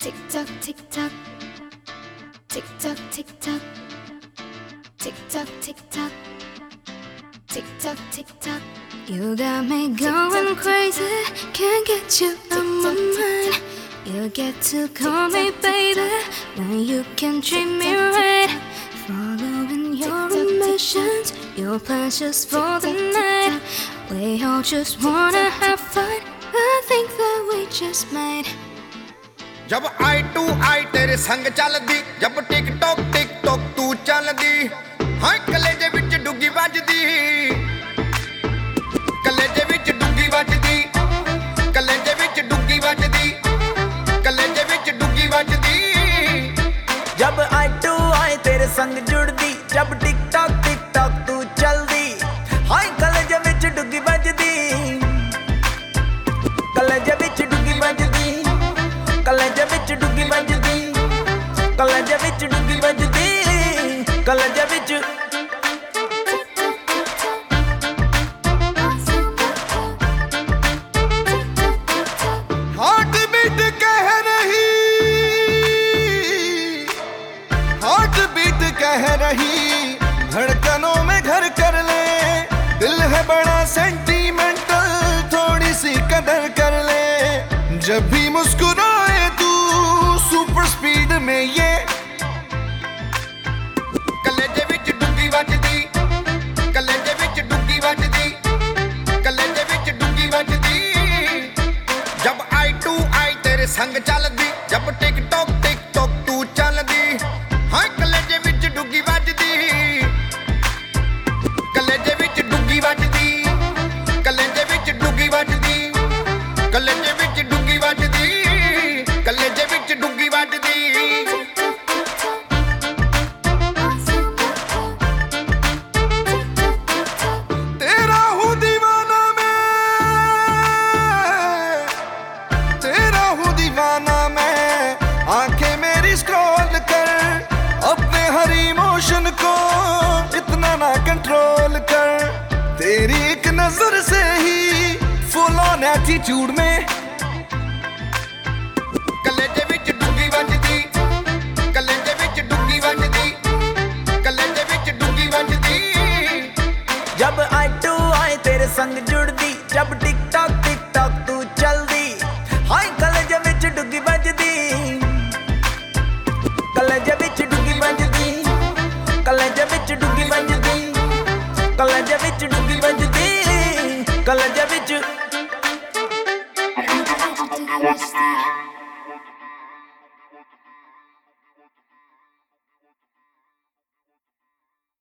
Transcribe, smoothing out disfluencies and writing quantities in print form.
Tick tock, tick tock, tick tock, tick tock, tick tock, tick tock, tick tock, tick tock. You got me going crazy, can't get you out my mind. You get to call me baby when you can treat me right. Following your ambitions, your plans just for the night. We all just wanna have fun. I think that we just might. जब आई to आई तेरे संग चलदी, जब tick tock तू चलदी, हाँ कलेजे विच डुगी वजदी, कलेजे विच डुगी वजदी, कलेजे विच डुगी वजदी, कलेजे विच डुगी वजदी। जब आई टू आई तेरे संग जुड़दी, जब टिक टॉक तू चलदी, हाँ कलेजे विच डुगी वजदी, कलेजे विच डुगी वजदी, कलेजे विच डुगी वजदी, कलेजे विच डुगी वजदी, कलेजे विच। हार्ट बीट कह रही, हार्ट बीट कह रही, धड़कनों में घर कर ले, दिल है बड़ा सेंटीमेंटल, थोड़ी सी कदर कर ले। जब भी मुस्कुराए तू सुपर स्पीड में ये, कलेजे विच डुगी वजदी, कलेजे विच डुगी वजदी, कलेजे विच डुगी वजदी। जब आई टू आई तेरे संग चलदी, जब टिक टॉक तू चलदी, हाँ कलेजे विच डुगी वजदी, कलेजे विच डुगी वजदी, कलेजे विच डुगी वजदी, कलेजे विच डुगी वजदी, कलेजे विच डुगी वजदी। तेरा हूँ दीवाना मैं, तेरा हूँ दीवाना मैं, आंखें मेरी स्क्रॉल कर, अपने हर इमोशन को इतना ना कंट्रोल कर। तेरी एक नजर से ही फुल ऑन एटीट्यूड में, कलेजे विच डुगी वजदी, कलेजे विच डुगी वजदी, कलेजे विच डुगी वजदी। जब आई टू आई तेरे संग जुड़दी, जब टिक टॉक तू चलदी, हाय कलेजे विच डुगी वजदी, कलेजे विच डुगी वजदी, कलेजे विच डुगी वजदी, कलेजे विच डुगी वजदी, कलेजे विच। I don't know how to do this.